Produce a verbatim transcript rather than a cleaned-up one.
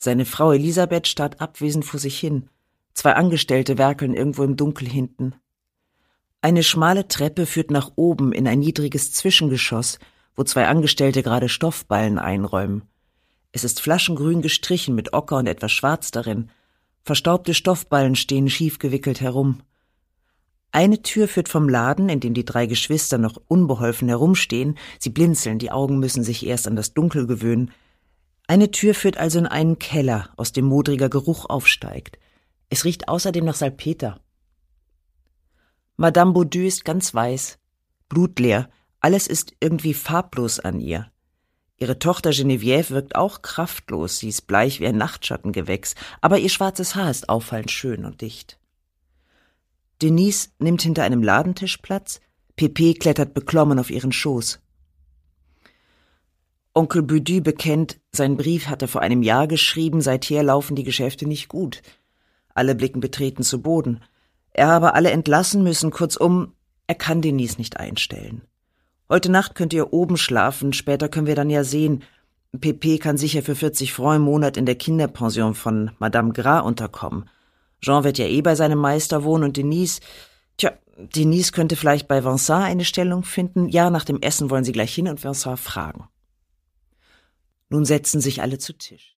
Seine Frau Elisabeth starrt abwesend vor sich hin. Zwei Angestellte werkeln irgendwo im Dunkel hinten. Eine schmale Treppe führt nach oben in ein niedriges Zwischengeschoss, wo zwei Angestellte gerade Stoffballen einräumen. Es ist flaschengrün gestrichen mit Ocker und etwas Schwarz darin. Verstaubte Stoffballen stehen schief gewickelt herum. Eine Tür führt vom Laden, in dem die drei Geschwister noch unbeholfen herumstehen. Sie blinzeln, die Augen müssen sich erst an das Dunkel gewöhnen. Eine Tür führt also in einen Keller, aus dem modriger Geruch aufsteigt. Es riecht außerdem nach Salpeter. Madame Baudu ist ganz weiß, blutleer, alles ist irgendwie farblos an ihr. Ihre Tochter Geneviève wirkt auch kraftlos, sie ist bleich wie ein Nachtschattengewächs, aber ihr schwarzes Haar ist auffallend schön und dicht. Denise nimmt hinter einem Ladentisch Platz, Pépé klettert beklommen auf ihren Schoß. Onkel Baudu bekennt, sein Brief hat er vor einem Jahr geschrieben, seither laufen die Geschäfte nicht gut. Alle blicken betreten zu Boden. Er habe alle entlassen müssen, kurzum, er kann Denise nicht einstellen. Heute Nacht könnt ihr oben schlafen, später können wir dann ja sehen. Pépé kann sicher für vierzig Francs im Monat in der Kinderpension von Madame Gras unterkommen. Jean wird ja eh bei seinem Meister wohnen und Denise, tja, Denise könnte vielleicht bei Vincent eine Stellung finden. Ja, nach dem Essen wollen sie gleich hin und Vincent fragen. Nun setzen sich alle zu Tisch.